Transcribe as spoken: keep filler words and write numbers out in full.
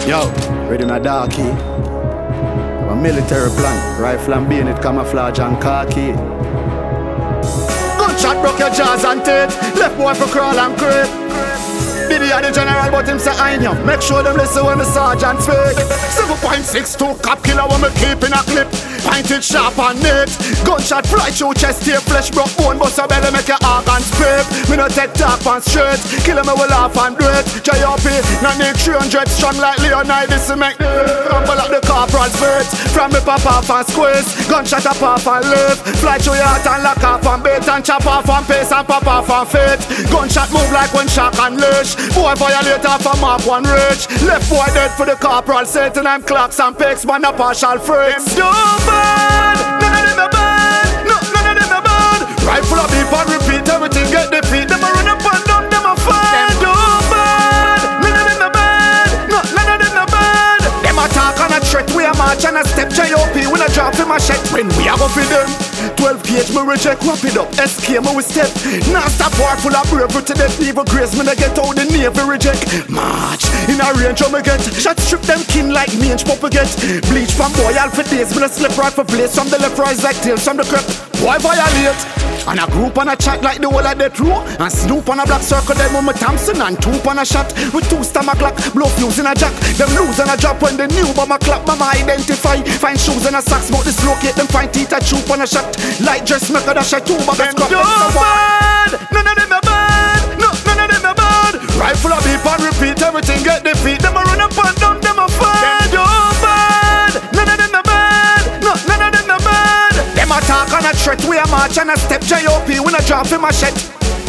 Yo, ready my darky. A military plan, rifle and bayonet, camouflage and khaki. Gunshot broke your jaws and teeth. Left boy for crawl and creep. Diddy are the general, but him say I know. Make sure them listen when the sergeant speak. seven point six two cap killer when me keep in a clip. Pinted sharp and neat. Gunshot fly through chest, tear flesh, broke bone, bust a belly, make your organs scrape. Me no take talk and straight. Killer me will laugh and do it. J O P, no need three hundred strong like Leonidas to make crumble like the corporal's feet. From me pop off and squeeze. Gunshot up off and live. Fly through your heart and lock off and bait and chop off and pace and pop off and fit. Gunshot move like when shock and leash. Boy violate off a mark one rage. Left boy dead for the corporal. Satan and clocks and pigs. Man a partial freaks. Them too bad. None of them are bad. No, none of them are bad. Rifle a beep and repeat. Everything get defeat. Them a run up and down. Them a fight. Them too bad. None of them are bad. No, none of them are bad. Them a talk and a threat. We a march and a step. J O P we a drop him a shit. When we a go for them. twelve gauge me reject, wrap it up. S K me we step. Now stop war full of bravery to death. Evil grace me they get out the navy reject. March in a range how me get. Shot strip them kin like me and pop get. Bleach from boy all for days. Me a slip right for place. From the left rise like tails from the crep. Boy violate. And a group and a chat like the whole of that row. And snoop on a black circle them with my Thompson. And two on a shot with two stomach lock. Blow fuse in a jack. Them lose and a drop when they knew. But my clap mama identify. Find shoes and a socks. But dislocate them find teeth a troop on a shot. Light dress make a dash a two. But them too bad. None of them are bad. No, none of them are bad. Rifle a beep and repeat. Everything get defeat. Them a run up and down. Them a fight. Them too bad. None of them are bad. No, none of them are bad. Them a talk and a threat. We a march and a step. J O P we a drop him a shit.